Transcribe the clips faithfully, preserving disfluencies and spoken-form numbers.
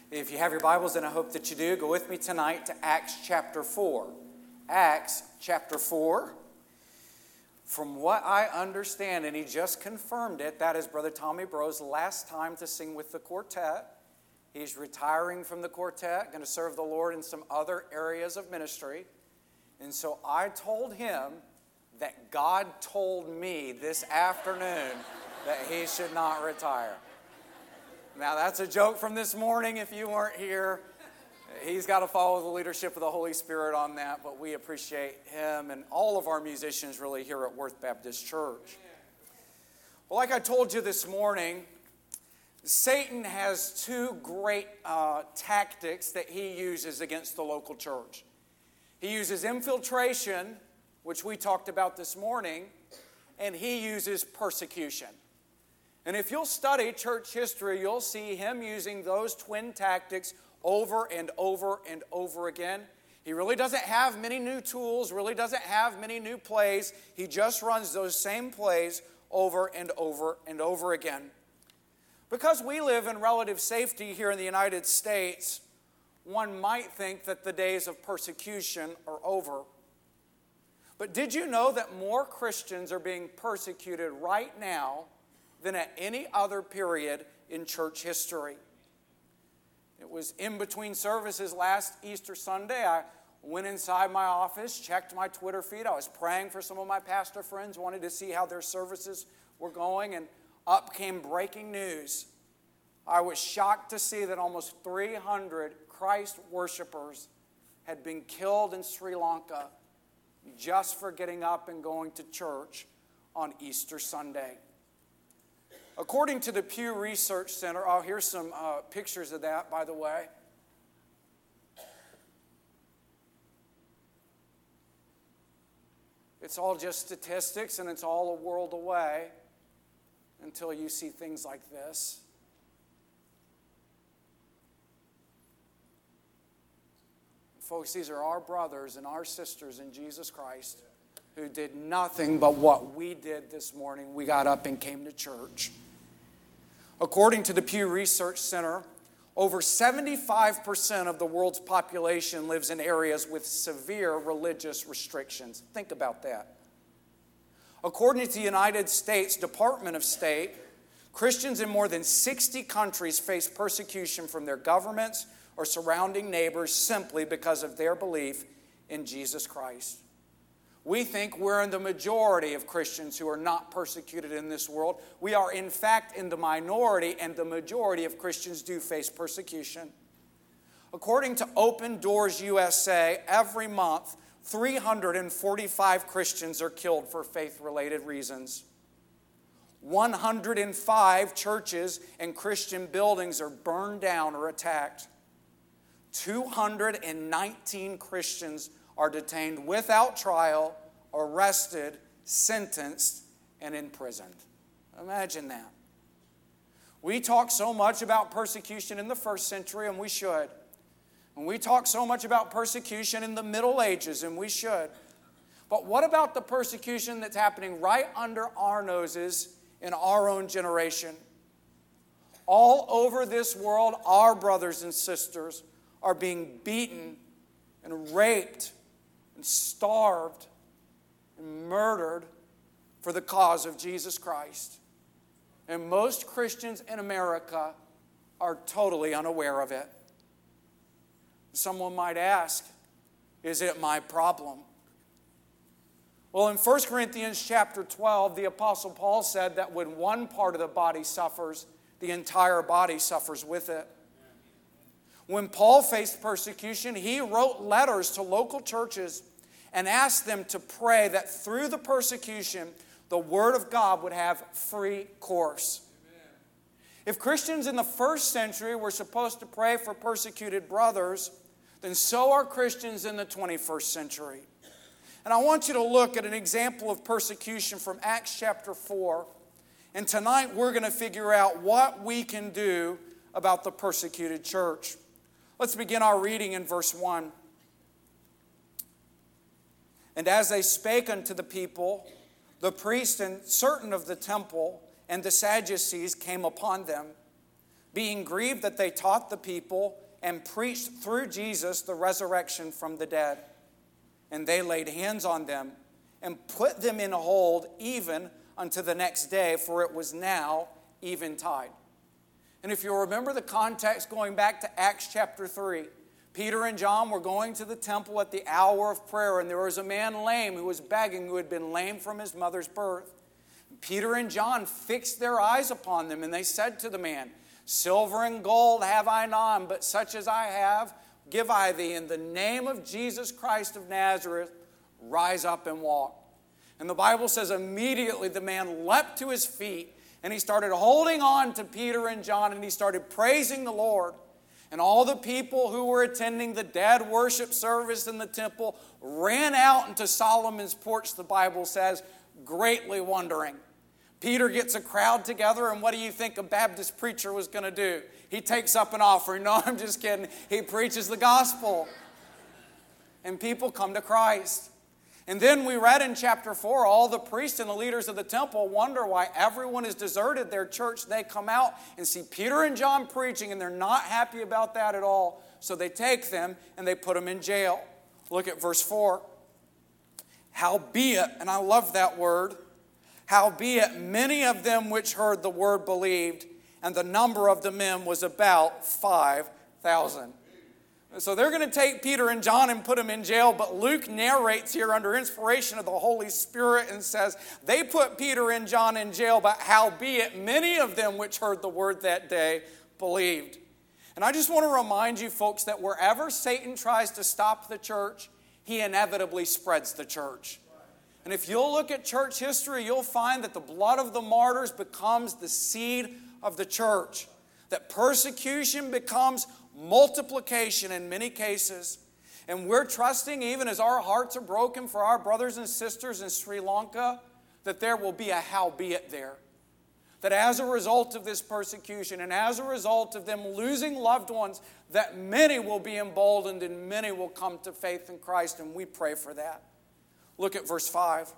If you have your Bibles, and I hope that you do, go with me tonight to Acts chapter four. Acts chapter four. From what I understand, and he just confirmed it, that is Brother Tommy Bro's last time to sing with the quartet. He's retiring from the quartet, going to serve the Lord in some other areas of ministry. And so I told him that God told me this afternoon that he should not retire. Now, that's a joke from this morning if you weren't here. He's got to follow the leadership of the Holy Spirit on that, but we appreciate him and all of our musicians really here at Worth Baptist Church. Well, like I told you this morning, Satan has two great uh, tactics that he uses against the local church. He uses infiltration, which we talked about this morning, and he uses persecution. And if you'll study church history, you'll see him using those twin tactics over and over and over again. He really doesn't have many new tools, really doesn't have many new plays. He just runs those same plays over and over and over again. Because we live in relative safety here in the United States, one might think that the days of persecution are over. But did you know that more Christians are being persecuted right now than at any other period in church history? It was in between services last Easter Sunday. I went inside my office, checked my Twitter feed. I was praying for some of my pastor friends, wanted to see how their services were going, and up came breaking news. I was shocked to see that almost three hundred Christ worshipers had been killed in Sri Lanka just for getting up and going to church on Easter Sunday. According to the Pew Research Center, oh, here's some uh, pictures of that, by the way. It's all just statistics, and it's all a world away until you see things like this. Folks, these are our brothers and our sisters in Jesus Christ who did nothing but what we did this morning. We got up and came to church. According to the Pew Research Center, over seventy-five percent of the world's population lives in areas with severe religious restrictions. Think about that. According to the United States Department of State, Christians in more than sixty countries face persecution from their governments or surrounding neighbors simply because of their belief in Jesus Christ. We think we're in the majority of Christians who are not persecuted in this world. We are, in fact, in the minority, and the majority of Christians do face persecution. According to Open Doors U S A, every month, three hundred forty-five Christians are killed for faith-related reasons. one hundred five churches and Christian buildings are burned down or attacked. two hundred nineteen Christians are detained without trial, arrested, sentenced, and imprisoned. Imagine that. We talk so much about persecution in the first century, and we should. And we talk so much about persecution in the Middle Ages, and we should. But what about the persecution that's happening right under our noses in our own generation? All over this world, our brothers and sisters are being beaten and raped and starved and murdered for the cause of Jesus Christ. And most Christians in America are totally unaware of it. Someone might ask, is it my problem? Well, in First Corinthians chapter twelve, the Apostle Paul said that when one part of the body suffers, the entire body suffers with it. When Paul faced persecution, he wrote letters to local churches and asked them to pray that through the persecution, the Word of God would have free course. Amen. If Christians in the first century were supposed to pray for persecuted brothers, then so are Christians in the twenty-first century. And I want you to look at an example of persecution from Acts chapter four. And tonight we're going to figure out what we can do about the persecuted church. Let's begin our reading in verse one. And as they spake unto the people, the priests and certain of the temple and the Sadducees came upon them, being grieved that they taught the people and preached through Jesus the resurrection from the dead. And they laid hands on them and put them in hold even unto the next day, for it was now eventide. And if you'll remember the context going back to Acts chapter three, Peter and John were going to the temple at the hour of prayer, and there was a man lame who was begging, who had been lame from his mother's birth. Peter and John fixed their eyes upon them, and they said to the man, Silver and gold have I none, but such as I have give I thee. In the name of Jesus Christ of Nazareth, rise up and walk. And the Bible says immediately the man leapt to his feet, and he started holding on to Peter and John, and he started praising the Lord. And all the people who were attending the dead worship service in the temple ran out into Solomon's porch, the Bible says, greatly wondering. Peter gets a crowd together, and what do you think a Baptist preacher was going to do? He takes up an offering. No, I'm just kidding. He preaches the gospel. And people come to Christ. And then we read in chapter four, all the priests and the leaders of the temple wonder why everyone has deserted their church. They come out and see Peter and John preaching, and they're not happy about that at all. So they take them and they put them in jail. Look at verse four. Howbeit, and I love that word, howbeit many of them which heard the word believed, and the number of the men was about five thousand. So they're going to take Peter and John and put them in jail, but Luke narrates here under inspiration of the Holy Spirit and says, they put Peter and John in jail, but howbeit many of them which heard the word that day believed. And I just want to remind you folks that wherever Satan tries to stop the church, he inevitably spreads the church. And if you'll look at church history, you'll find that the blood of the martyrs becomes the seed of the church. That persecution becomes multiplication in many cases. And we're trusting, even as our hearts are broken for our brothers and sisters in Sri Lanka, that there will be a howbeit there. That as a result of this persecution and as a result of them losing loved ones, that many will be emboldened and many will come to faith in Christ, and we pray for that. Look at verse five.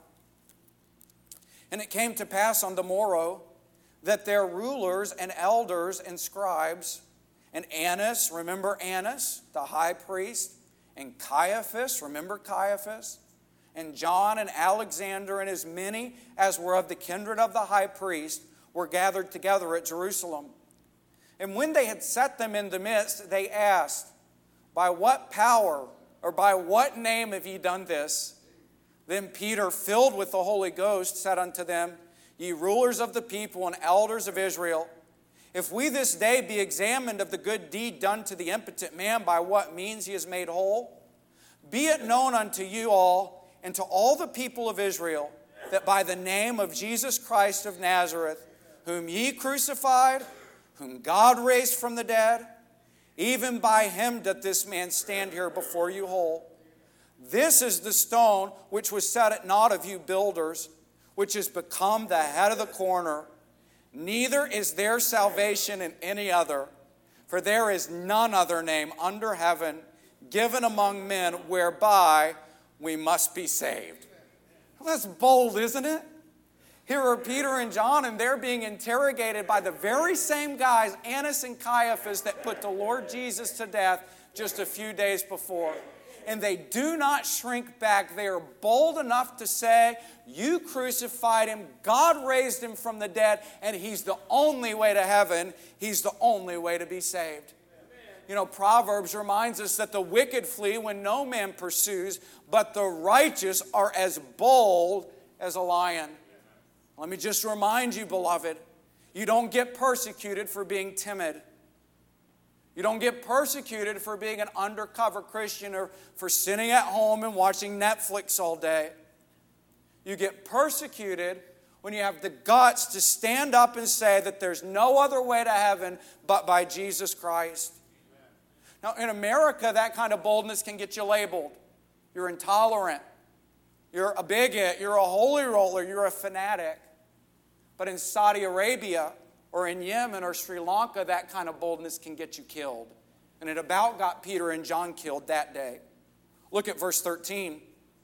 And it came to pass on the morrow that their rulers and elders and scribes, and Annas, remember Annas, the high priest, and Caiaphas, remember Caiaphas, and John and Alexander, and as many as were of the kindred of the high priest, were gathered together at Jerusalem. And when they had set them in the midst, they asked, By what power or by what name have ye done this? Then Peter, filled with the Holy Ghost, said unto them, Ye rulers of the people and elders of Israel, if we this day be examined of the good deed done to the impotent man, by what means he is made whole, be it known unto you all and to all the people of Israel, that by the name of Jesus Christ of Nazareth, whom ye crucified, whom God raised from the dead, even by him doth this man stand here before you whole. This is the stone which was set at naught of you builders, which has become the head of the corner. Neither is there salvation in any other, for there is none other name under heaven given among men whereby we must be saved. Well, that's bold, isn't it? Here are Peter and John, and they're being interrogated by the very same guys, Annas and Caiaphas, that put the Lord Jesus to death just a few days before. And they do not shrink back. They are bold enough to say, you crucified him, God raised him from the dead, and he's the only way to heaven. He's the only way to be saved. You know, Proverbs reminds us that the wicked flee when no man pursues, but the righteous are as bold as a lion. Let me just remind you, beloved, you don't get persecuted for being timid. You don't get persecuted for being an undercover Christian or for sitting at home and watching Netflix all day. You get persecuted when you have the guts to stand up and say that there's no other way to heaven but by Jesus Christ. Now, in America, that kind of boldness can get you labeled. You're intolerant. You're a bigot. You're a holy roller. You're a fanatic. But in Saudi Arabia, or in Yemen or Sri Lanka, that kind of boldness can get you killed. And it about got Peter and John killed that day. Look at verse thirteen.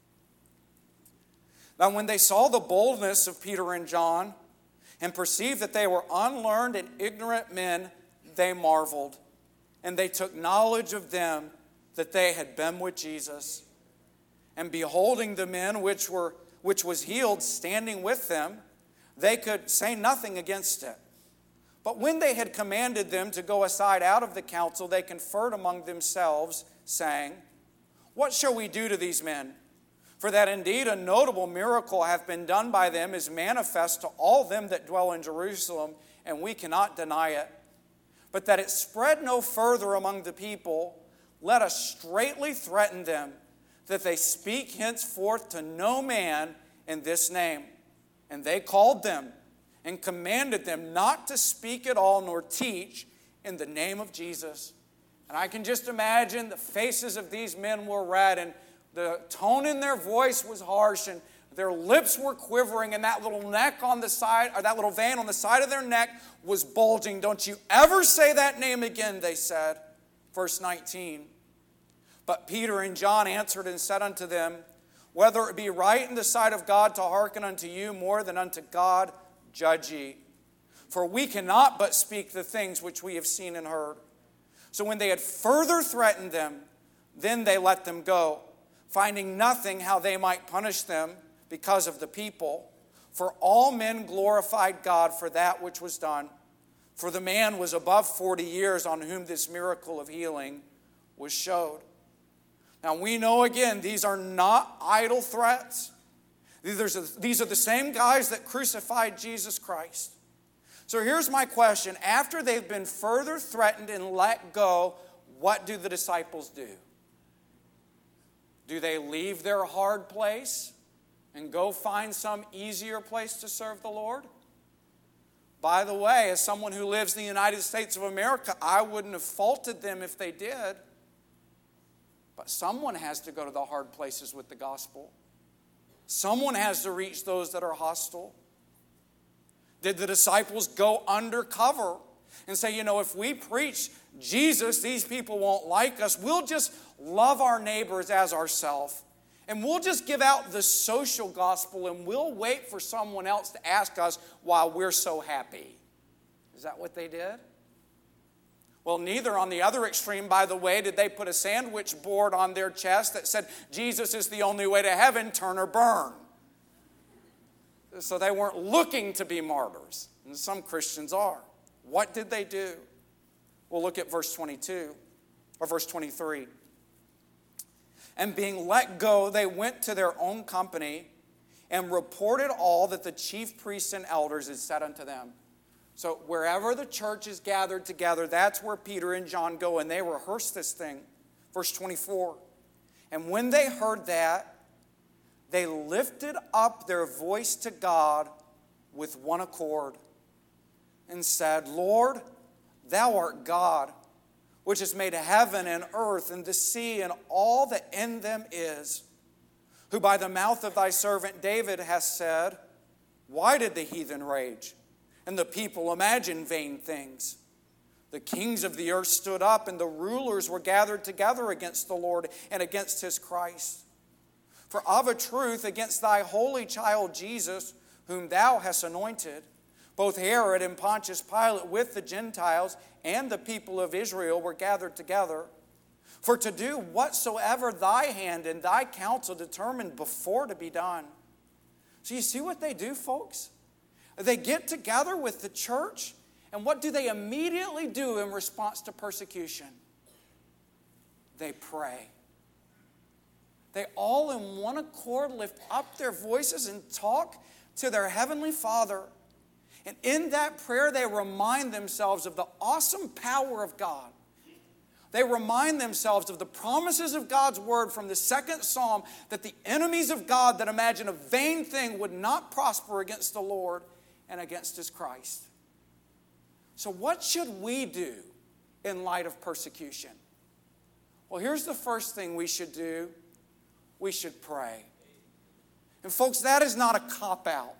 Now when they saw the boldness of Peter and John and perceived that they were unlearned and ignorant men, they marveled, and they took knowledge of them that they had been with Jesus. And beholding the men which were which was healed standing with them, they could say nothing against it. But when they had commanded them to go aside out of the council, they conferred among themselves, saying, What shall we do to these men? For that indeed a notable miracle hath been done by them is manifest to all them that dwell in Jerusalem, and we cannot deny it. But that it spread no further among the people, let us straitly threaten them, that they speak henceforth to no man in this name. And they called them and commanded them not to speak at all nor teach in the name of Jesus. And I can just imagine the faces of these men were red, and the tone in their voice was harsh, and their lips were quivering, and that little neck on the side, or that little vein on the side of their neck was bulging. Don't you ever say that name again, they said. Verse nineteen. But Peter and John answered and said unto them, Whether it be right in the sight of God to hearken unto you more than unto God, judge ye. For we cannot but speak the things which we have seen and heard. So when they had further threatened them, then they let them go, finding nothing how they might punish them because of the people. For all men glorified God for that which was done. For the man was above forty years on whom this miracle of healing was showed. Now we know again, these are not idle threats. These are, these are the same guys that crucified Jesus Christ. So here's my question. After they've been further threatened and let go, what do the disciples do? Do they leave their hard place and go find some easier place to serve the Lord? By the way, as someone who lives in the United States of America, I wouldn't have faulted them if they did. But someone has to go to the hard places with the gospel. Someone has to reach those that are hostile. Did the disciples go undercover and say, you know, if we preach Jesus, these people won't like us. We'll just love our neighbors as ourselves. And we'll just give out the social gospel, and we'll wait for someone else to ask us why we're so happy. Is that what they did? Well, neither on the other extreme, by the way, did they put a sandwich board on their chest that said, Jesus is the only way to heaven, turn or burn. So they weren't looking to be martyrs. And some Christians are. What did they do? Well, look at verse twenty-two, or verse twenty-three. And being let go, they went to their own company and reported all that the chief priests and elders had said unto them. So wherever the church is gathered together, that's where Peter and John go, and they rehearse this thing. Verse twenty-four. And when they heard that, they lifted up their voice to God with one accord and said, Lord, thou art God, which has made heaven and earth and the sea and all that in them is, who by the mouth of thy servant David hath said, Why did the heathen rage? And the people imagine vain things. The kings of the earth stood up, and the rulers were gathered together against the Lord and against his Christ. For of a truth, against thy holy child Jesus, whom thou hast anointed, both Herod and Pontius Pilate with the Gentiles and the people of Israel were gathered together, for to do whatsoever thy hand and thy counsel determined before to be done. So you see what they do, folks? They get together with the church, and what do they immediately do in response to persecution? They pray. They all in one accord lift up their voices and talk to their heavenly Father. And in that prayer, they remind themselves of the awesome power of God. They remind themselves of the promises of God's word from the second psalm, that the enemies of God that imagine a vain thing would not prosper against the Lord and against his Christ. So what should we do in light of persecution? Well, here's the first thing we should do. We should pray. And folks, that is not a cop-out.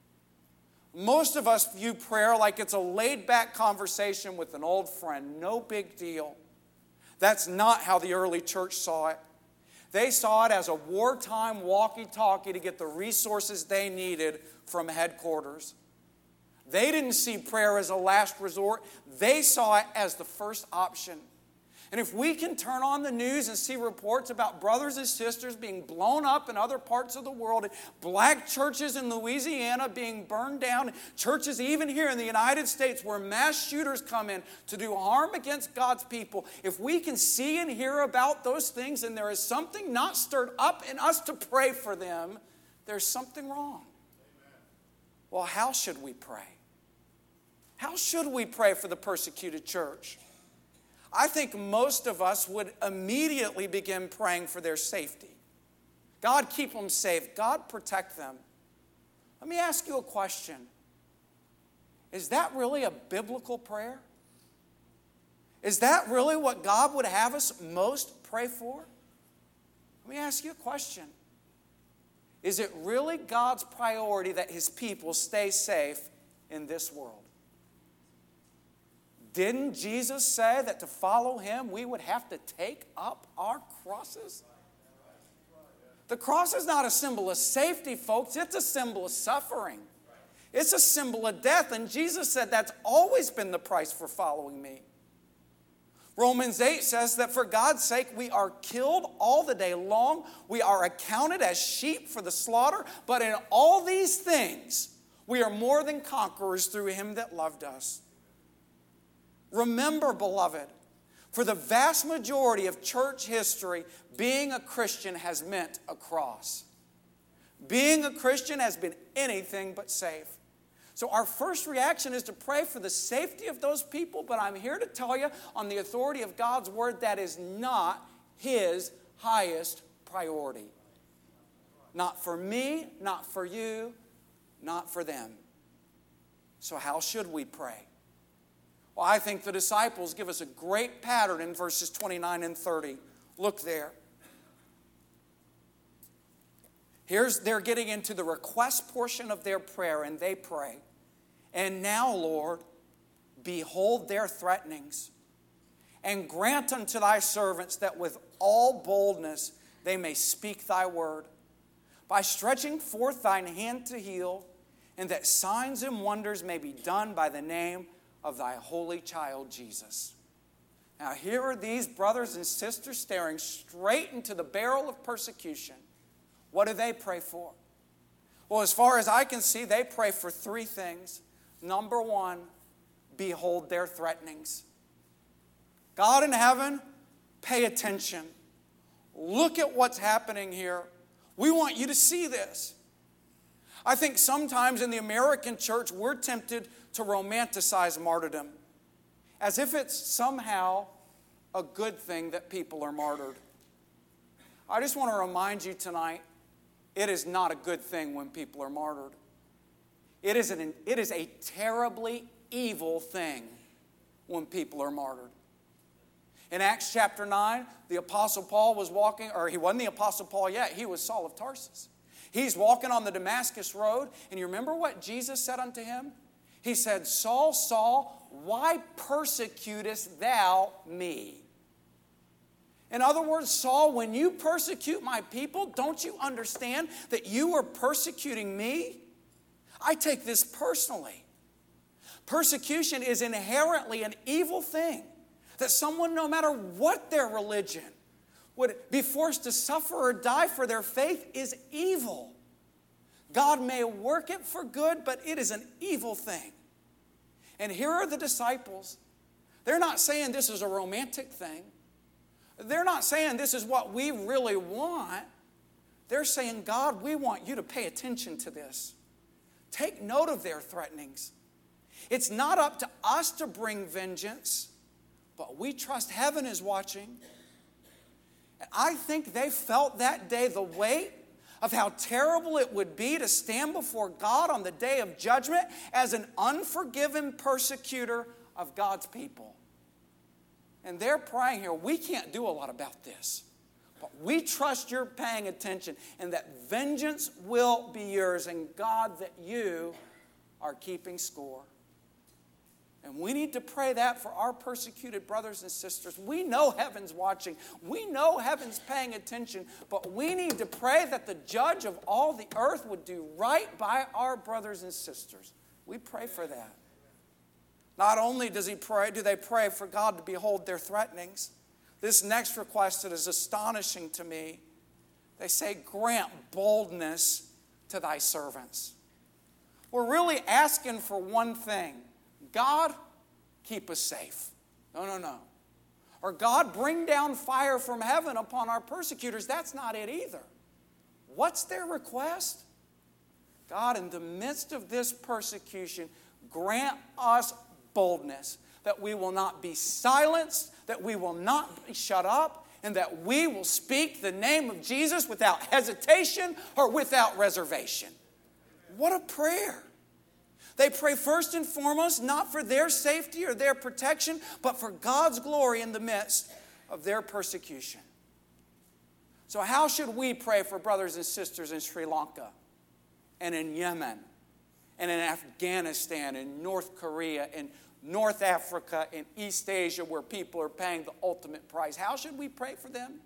Most of us view prayer like it's a laid-back conversation with an old friend. No big deal. That's not how the early church saw it. They saw it as a wartime walkie-talkie to get the resources they needed from headquarters. They didn't see prayer as a last resort. They saw it as the first option. And if we can turn on the news and see reports about brothers and sisters being blown up in other parts of the world, and black churches in Louisiana being burned down, churches even here in the United States where mass shooters come in to do harm against God's people, if we can see and hear about those things and there is something not stirred up in us to pray for them, there's something wrong. Well, how should we pray? How should we pray for the persecuted church? I think most of us would immediately begin praying for their safety. God, keep them safe. God, protect them. Let me ask you a question. Is that really a biblical prayer? Is that really what God would have us most pray for? Let me ask you a question. Is it really God's priority that His people stay safe in this world? Didn't Jesus say that to follow Him, we would have to take up our crosses? The cross is not a symbol of safety, folks. It's a symbol of suffering. It's a symbol of death. And Jesus said that's always been the price for following me. Romans eight says that for God's sake we are killed all the day long. We are accounted as sheep for the slaughter. But in all these things, we are more than conquerors through Him that loved us. Remember, beloved, for the vast majority of church history, being a Christian has meant a cross. Being a Christian has been anything but safe. So our first reaction is to pray for the safety of those people, but I'm here to tell you on the authority of God's Word, that is not His highest priority. Not for me, not for you, not for them. So how should we pray? Well, I think the disciples give us a great pattern in verses twenty-nine and thirty. Look there. Here's, they're getting into the request portion of their prayer, and they pray. And now, Lord, behold their threatenings, and grant unto thy servants that with all boldness they may speak thy word, by stretching forth thine hand to heal, and that signs and wonders may be done by the name of thy holy child Jesus. Now here are these brothers and sisters staring straight into the barrel of persecution. What do they pray for? Well, as far as I can see, they pray for three things. Number one, behold their threatenings. God in heaven, pay attention. Look at what's happening here. We want you to see this. I think sometimes in the American church, we're tempted to romanticize martyrdom as if it's somehow a good thing that people are martyred. I just want to remind you tonight, it is not a good thing when people are martyred. It is, an, it is a terribly evil thing when people are martyred. In Acts chapter nine, the Apostle Paul was walking, or he wasn't the Apostle Paul yet, he was Saul of Tarsus. He's walking on the Damascus road, and you remember what Jesus said unto him? He said, Saul, Saul, why persecutest thou me? In other words, Saul, when you persecute my people, don't you understand that you are persecuting me? I take this personally. Persecution is inherently an evil thing. That someone, no matter what their religion, would be forced to suffer or die for their faith is evil. God may work it for good, but it is an evil thing. And here are the disciples. They're not saying this is a romantic thing. They're not saying this is what we really want. They're saying, God, we want you to pay attention to this. Take note of their threatenings. It's not up to us to bring vengeance, but we trust heaven is watching. And I think they felt that day the weight of how terrible it would be to stand before God on the day of judgment as an unforgiven persecutor of God's people. And they're praying here, we can't do a lot about this, but we trust you're paying attention and that vengeance will be yours, and God, that you are keeping score. And we need to pray that for our persecuted brothers and sisters. We know heaven's watching. We know heaven's paying attention. But we need to pray that the judge of all the earth would do right by our brothers and sisters We pray for that. Not only does he pray, do they pray for God to behold their threatenings. This next request that is astonishing to me, they say, grant boldness to thy servants. We're really asking for one thing. God, keep us safe. No, no, no. Or God, bring down fire from heaven upon our persecutors. That's not it either. What's their request? God, in the midst of this persecution, grant us boldness, that we will not be silenced, that we will not be shut up, and that we will speak the name of Jesus without hesitation or without reservation. What a prayer. They pray first and foremost not for their safety or their protection, but for God's glory in the midst of their persecution. So how should we pray for brothers and sisters in Sri Lanka and in Yemen and in Afghanistan and North Korea and North Africa and East Asia, where people are paying the ultimate price? How should we pray for them?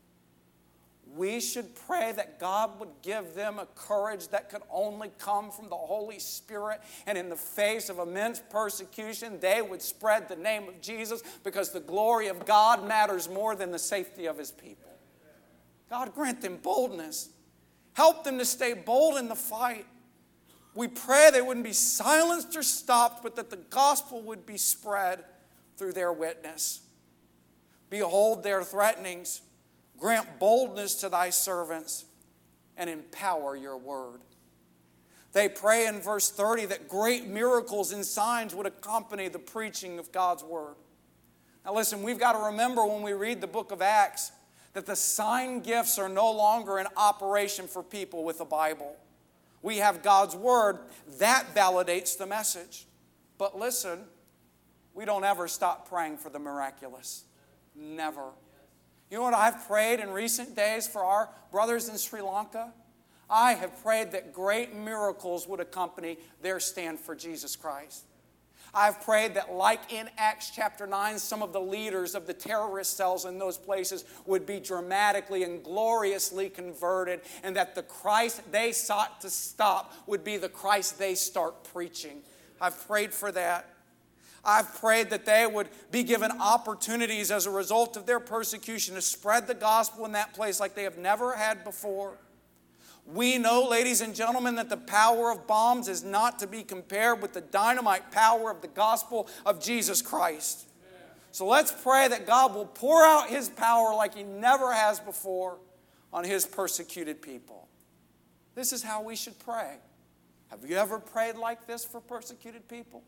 We should pray that God would give them a courage that could only come from the Holy Spirit, and in the face of immense persecution, they would spread the name of Jesus, because the glory of God matters more than the safety of His people. God, grant them boldness. Help them to stay bold in the fight. We pray they wouldn't be silenced or stopped, but that the gospel would be spread through their witness. Behold their threatenings. Grant boldness to thy servants and empower your word. They pray in verse thirty that great miracles and signs would accompany the preaching of God's word. Now listen, we've got to remember when we read the book of Acts that the sign gifts are no longer in operation for people with the Bible. We have God's word. That validates the message. But listen, we don't ever stop praying for the miraculous. Never. You know what I've prayed in recent days for our brothers in Sri Lanka? I have prayed that great miracles would accompany their stand for Jesus Christ. I've prayed that, like in Acts chapter nine, some of the leaders of the terrorist cells in those places would be dramatically and gloriously converted, and that the Christ they sought to stop would be the Christ they start preaching. I've prayed for that. I've prayed that they would be given opportunities as a result of their persecution to spread the gospel in that place like they have never had before. We know, ladies and gentlemen, that the power of bombs is not to be compared with the dynamite power of the gospel of Jesus Christ. So let's pray that God will pour out His power like He never has before on His persecuted people. This is how we should pray. Have you ever prayed like this for persecuted people?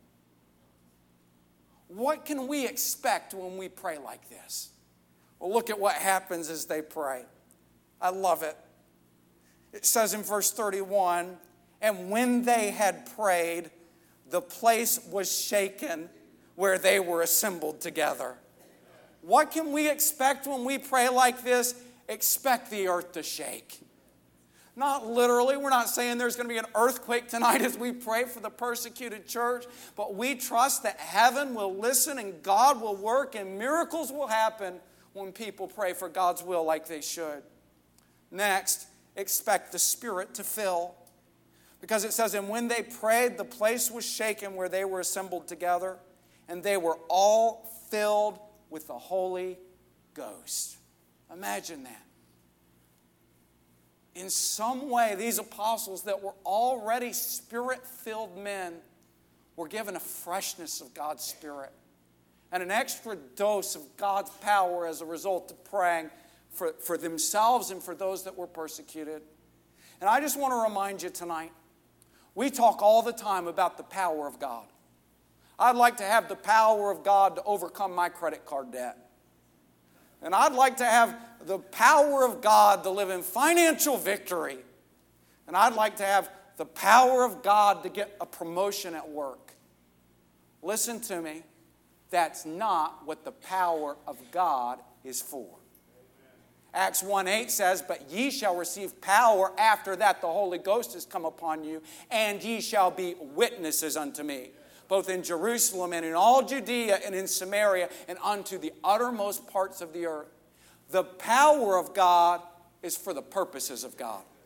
What can we expect when we pray like this? Well, look at what happens as they pray. I love it. It says in verse thirty-one, and when they had prayed, the place was shaken where they were assembled together. What can we expect when we pray like this? Expect the earth to shake. Not literally. We're not saying there's going to be an earthquake tonight as we pray for the persecuted church, but we trust that heaven will listen and God will work and miracles will happen when people pray for God's will like they should. Next, expect the Spirit to fill. Because it says, and when they prayed, the place was shaken where they were assembled together, and they were all filled with the Holy Ghost. Imagine that. In some way, these apostles that were already Spirit-filled men were given a freshness of God's Spirit and an extra dose of God's power as a result of praying for, for themselves and for those that were persecuted. And I just want to remind you tonight, we talk all the time about the power of God. I'd like to have the power of God to overcome my credit card debt. And I'd like to have the power of God to live in financial victory. And I'd like to have the power of God to get a promotion at work. Listen to me. That's not what the power of God is for. Acts one eight says, but ye shall receive power after that the Holy Ghost has come upon you, and ye shall be witnesses unto me, both in Jerusalem and in all Judea and in Samaria and unto the uttermost parts of the earth. The power of God is for the purposes of God.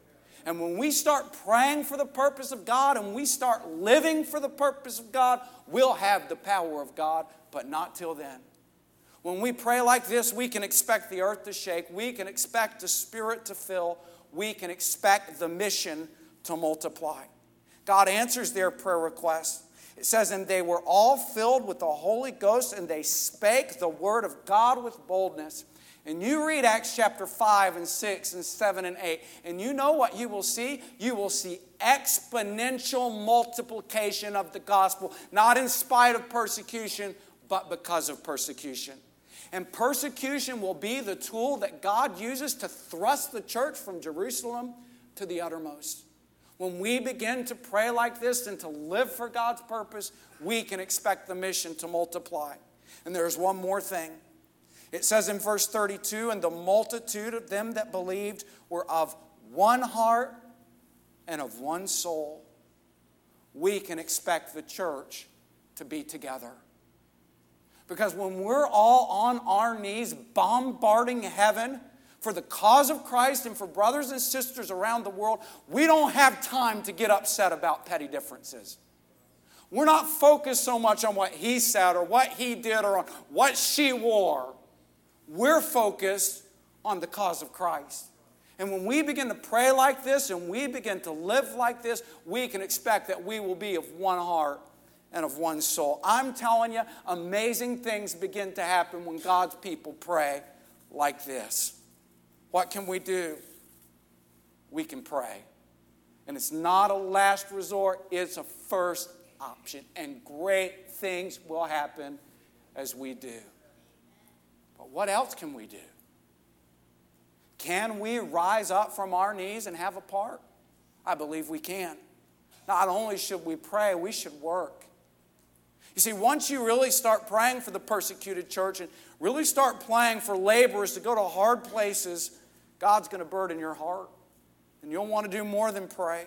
And when we start praying for the purpose of God and we start living for the purpose of God, we'll have the power of God, but not till then. When we pray like this, we can expect the earth to shake. We can expect the Spirit to fill. We can expect the mission to multiply. God answers their prayer requests. It says, and they were all filled with the Holy Ghost, and they spake the word of God with boldness. And you read Acts chapter five and six and seven and eight, and you know what you will see? You will see exponential multiplication of the gospel, not in spite of persecution, but because of persecution. And persecution will be the tool that God uses to thrust the church from Jerusalem to the uttermost. When we begin to pray like this and to live for God's purpose, we can expect the mission to multiply. And there's one more thing. It says in verse thirty-two, and the multitude of them that believed were of one heart and of one soul. We can expect the church to be together. Because when we're all on our knees bombarding heaven for the cause of Christ and for brothers and sisters around the world, we don't have time to get upset about petty differences. We're not focused so much on what he said or what he did or on what she wore. We're focused on the cause of Christ. And when we begin to pray like this and we begin to live like this, we can expect that we will be of one heart and of one soul. I'm telling you, amazing things begin to happen when God's people pray like this. What can we do? We can pray. And it's not a last resort, it's a first option. And great things will happen as we do. But what else can we do? Can we rise up from our knees and have a part? I believe we can. Not only should we pray, we should work. You see, once you really start praying for the persecuted church and really start praying for laborers to go to hard places, God's going to burden your heart. And you'll want to do more than pray.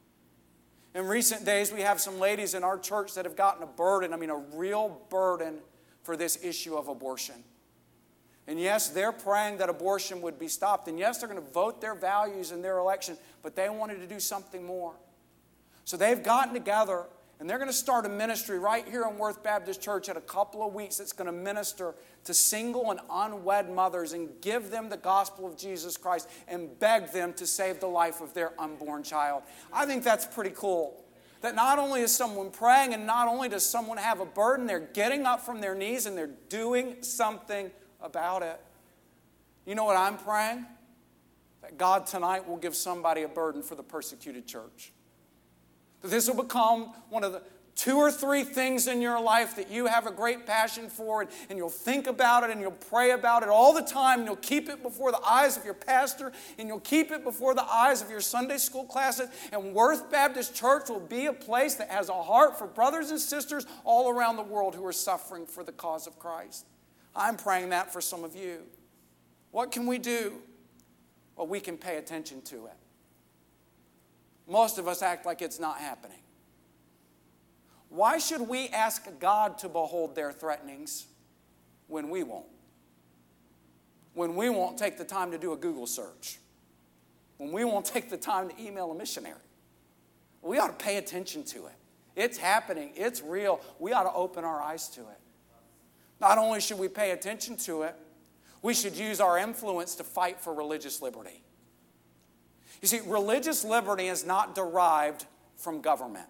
In recent days, we have some ladies in our church that have gotten a burden, I mean a real burden for this issue of abortion. And yes, they're praying that abortion would be stopped. And yes, they're going to vote their values in their election, but they wanted to do something more. So they've gotten together, and they're going to start a ministry right here in Worth Baptist Church in a couple of weeks that's going to minister to single and unwed mothers and give them the gospel of Jesus Christ and beg them to save the life of their unborn child. I think that's pretty cool. That not only is someone praying and not only does someone have a burden, they're getting up from their knees and they're doing something about it. You know what I'm praying? That God tonight will give somebody a burden for the persecuted church. That this will become one of the two or three things in your life that you have a great passion for, and, and you'll think about it and you'll pray about it all the time, and you'll keep it before the eyes of your pastor, and you'll keep it before the eyes of your Sunday school classes, and Worth Baptist Church will be a place that has a heart for brothers and sisters all around the world who are suffering for the cause of Christ. I'm praying that for some of you. What can we do? Well, we can pay attention to it. Most of us act like it's not happening. Why should we ask God to behold their threatenings when we won't? When we won't take the time to do a Google search? When we won't take the time to email a missionary? We ought to pay attention to it. It's happening. It's real. We ought to open our eyes to it. Not only should we pay attention to it, we should use our influence to fight for religious liberty. You see, religious liberty is not derived from government.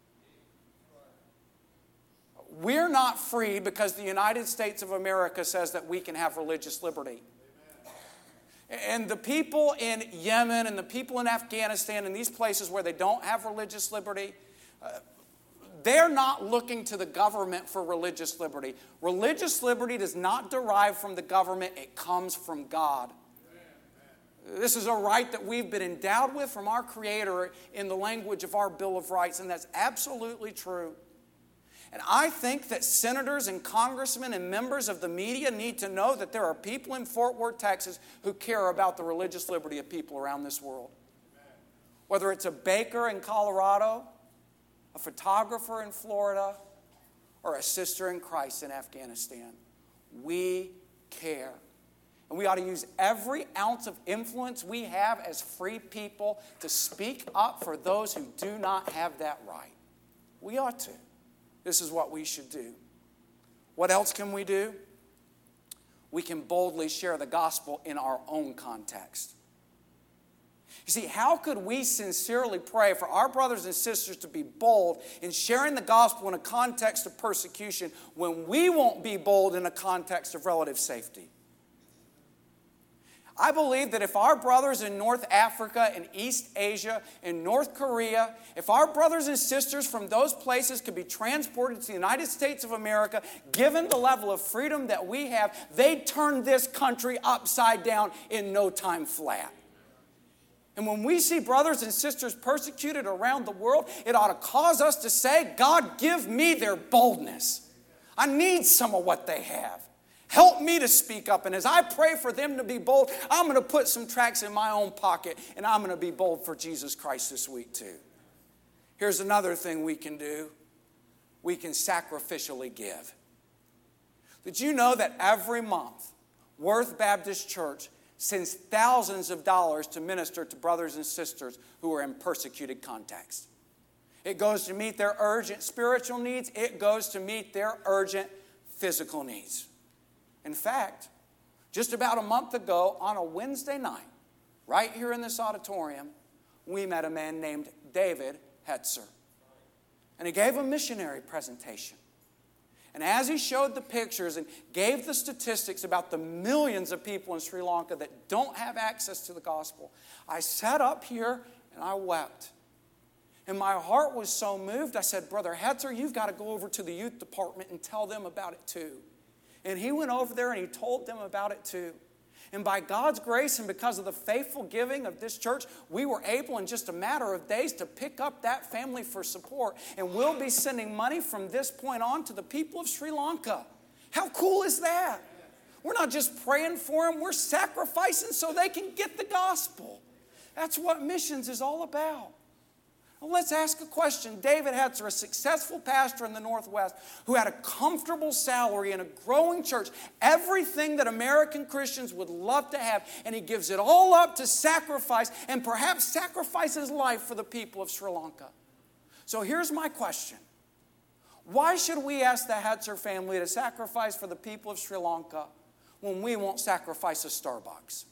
We're not free because the United States of America says that we can have religious liberty. And the people in Yemen and the people in Afghanistan and these places where they don't have religious liberty, uh, they're not looking to the government for religious liberty. Religious liberty does not derive from the government. It comes from God. This is a right that we've been endowed with from our Creator in the language of our Bill of Rights, and that's absolutely true. And I think that senators and congressmen and members of the media need to know that there are people in Fort Worth, Texas, who care about the religious liberty of people around this world. Whether it's a baker in Colorado, a photographer in Florida, or a sister in Christ in Afghanistan, we care. And we ought to use every ounce of influence we have as free people to speak up for those who do not have that right. We ought to. This is what we should do. What else can we do? We can boldly share the gospel in our own context. You see, how could we sincerely pray for our brothers and sisters to be bold in sharing the gospel in a context of persecution when we won't be bold in a context of relative safety? I believe that if our brothers in North Africa and East Asia and North Korea, if our brothers and sisters from those places could be transported to the United States of America, given the level of freedom that we have, they'd turn this country upside down in no time flat. And when we see brothers and sisters persecuted around the world, it ought to cause us to say, God, give me their boldness. I need some of what they have. Help me to speak up. And as I pray for them to be bold, I'm going to put some tracts in my own pocket, and I'm going to be bold for Jesus Christ this week too. Here's another thing we can do. We can sacrificially give. Did you know that every month, Worth Baptist Church sends thousands of dollars to minister to brothers and sisters who are in persecuted contexts? It goes to meet their urgent spiritual needs. It goes to meet their urgent physical needs. In fact, just about a month ago on a Wednesday night, right here in this auditorium, we met a man named David Hetzer. And he gave a missionary presentation. And as he showed the pictures and gave the statistics about the millions of people in Sri Lanka that don't have access to the gospel, I sat up here and I wept. And my heart was so moved, I said, Brother Hetzer, you've got to go over to the youth department and tell them about it too. And he went over there and he told them about it too. And by God's grace and because of the faithful giving of this church, we were able in just a matter of days to pick up that family for support. And we'll be sending money from this point on to the people of Sri Lanka. How cool is that? We're not just praying for them, we're sacrificing so they can get the gospel. That's what missions is all about. Well, let's ask a question. David Hetzer, a successful pastor in the Northwest who had a comfortable salary in a growing church, everything that American Christians would love to have, and he gives it all up to sacrifice and perhaps sacrifice his life for the people of Sri Lanka. So here's my question. Why should we ask the Hetzer family to sacrifice for the people of Sri Lanka when we won't sacrifice a Starbucks?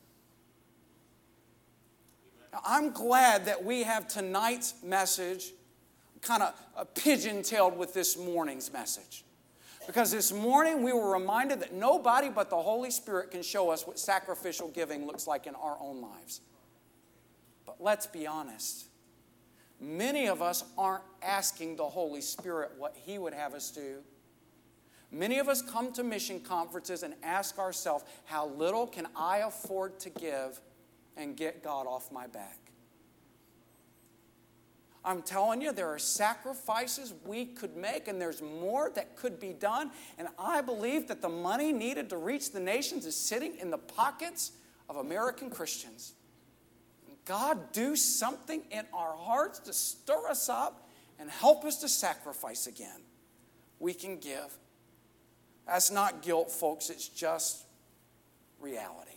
I'm glad that we have tonight's message kind of pigeon-tailed with this morning's message. Because this morning we were reminded that nobody but the Holy Spirit can show us what sacrificial giving looks like in our own lives. But let's be honest. Many of us aren't asking the Holy Spirit what He would have us do. Many of us come to mission conferences and ask ourselves, how little can I afford to give and get God off my back? I'm telling you, there are sacrifices we could make, and there's more that could be done. And I believe that the money needed to reach the nations is sitting in the pockets of American Christians. God, do something in our hearts to stir us up and help us to sacrifice again. We can give. That's not guilt, folks. It's just reality.